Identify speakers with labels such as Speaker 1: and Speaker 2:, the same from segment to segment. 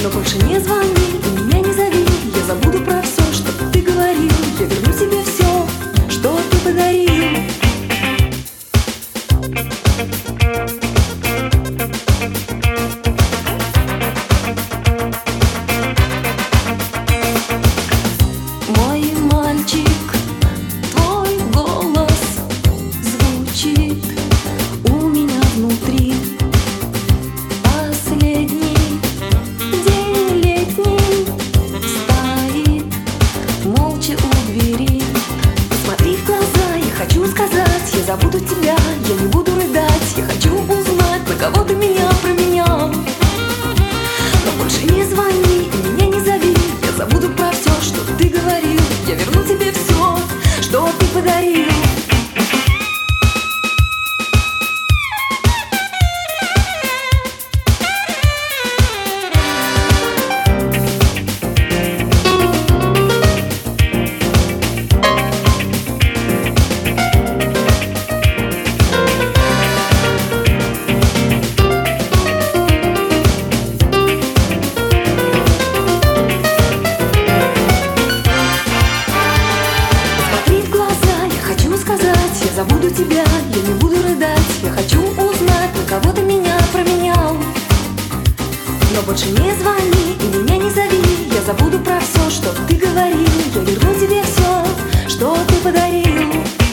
Speaker 1: Но больше не звони и меня не зови. Я забуду про все, что ты говорил. Я верну тебе все, что ты подарил. Мой мальчик, твой голос звучит у меня внутри. Последний день летний стоит молча у двери. Посмотри в глаза, я хочу сказать, я забуду тебя, я не буду рыдать. Я хочу узнать, на кого ты меня променял. Но больше не звони и меня не зови. Я забуду про все, что ты говорил. Я верну тебе все, что ты подарил. Я забуду тебя, я не буду рыдать. Я хочу узнать, на кого ты меня променял. Но больше не звони и меня не зови. Я забуду про все, что ты говорил. Я верну тебе все, что ты подарил.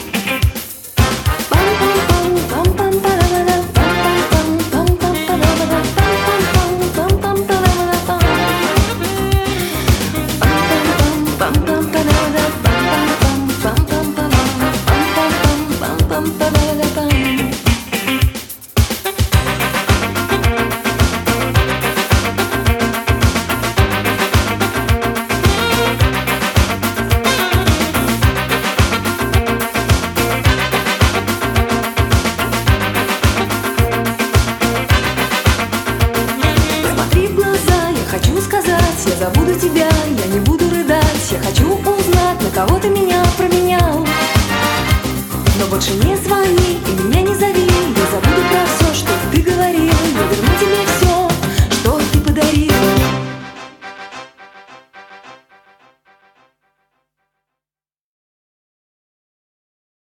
Speaker 1: Хочу сказать, я забуду тебя, я не буду рыдать. Я хочу узнать, на кого ты меня променял. Но больше не звони и меня не зови.